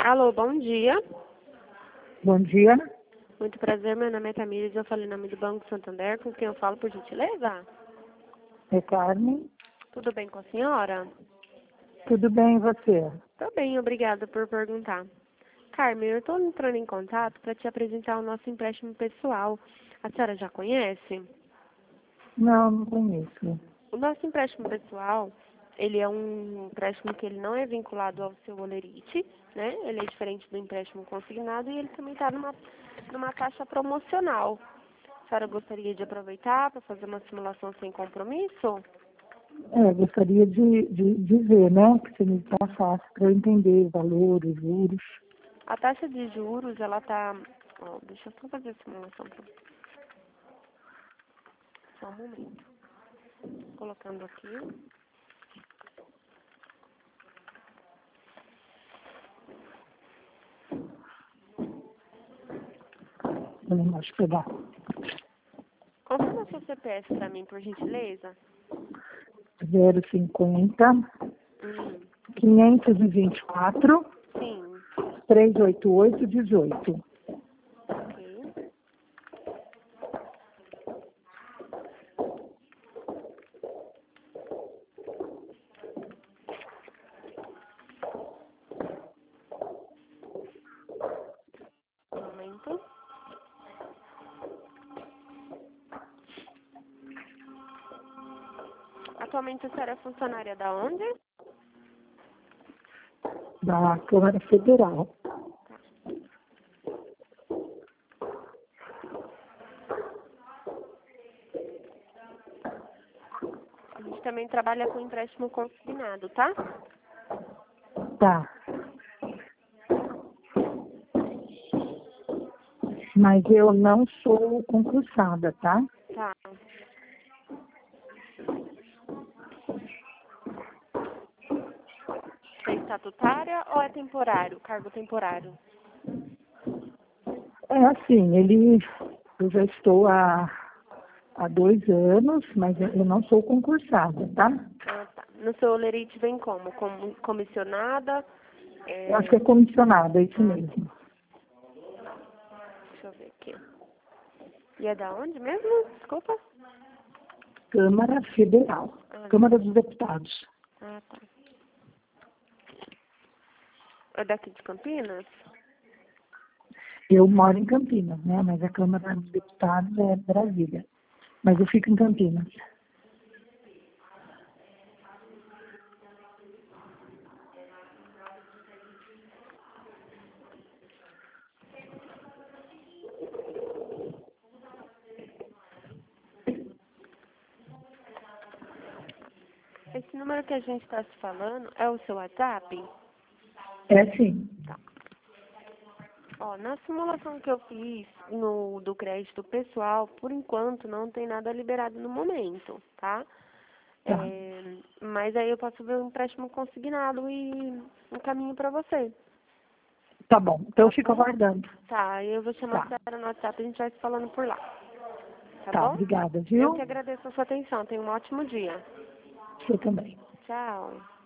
Alô, bom dia. Bom dia, Muito prazer, meu nome é Tamires, eu falo em nome do Banco Santander, com quem eu falo, por gentileza? é Carmen. Tudo bem com a senhora? Tudo bem, e você? Tô bem, obrigada por perguntar. Carmen, eu estou entrando em contato para te apresentar o nosso empréstimo pessoal. A senhora já conhece? Não, não conheço. O nosso empréstimo pessoal, ele é um empréstimo que ele não é vinculado ao seu holerite, né? Ele é diferente do empréstimo consignado e ele também está numa taxa promocional. A senhora gostaria de aproveitar para fazer uma simulação sem compromisso? Gostaria de dizer, né, que você me passasse para eu entender valores, juros. A taxa de juros, ela tá... Ó, deixa eu só fazer a simulação pra você. Só um momento. Colocando aqui. Eu não posso pegar. Confirma seu CPF para mim, por gentileza. 050 Hum, 524 sim. 388 18. Ok. Um momento. Atualmente a senhora é funcionária da onde? Da Câmara Federal. A gente também trabalha com empréstimo consignado, tá? Tá. Mas eu não sou concursada, tá? Tá. É estatutária ou é temporário? Cargo temporário? É assim, eu já estou há 2 anos, mas eu não sou concursada, tá? Ah, tá. No seu holerite vem como? Como comissionada? Eu acho que é comissionada, é isso mesmo. Deixa eu ver aqui. E é da onde mesmo? Desculpa. Câmara Federal, Ah, Câmara dos Deputados. tá. É daqui de Campinas? Eu moro em Campinas, né? Mas a Câmara dos Deputados é Brasília. Mas eu fico em Campinas. Esse número que a gente está se falando é o seu WhatsApp? É sim. Tá. Ó, na simulação que eu fiz do crédito pessoal, por enquanto não tem nada liberado no momento, tá? Tá. Mas aí eu posso ver o empréstimo consignado e encaminho para você. Tá bom. Então eu Tá fico bom? aguardando. Tá, eu vou chamar a Tá. senhora no WhatsApp e a gente vai se falando por lá. Tá Tá. bom? Obrigada, Eu que viu? agradeço a sua atenção. Tenha um ótimo dia. Você também. Tchau.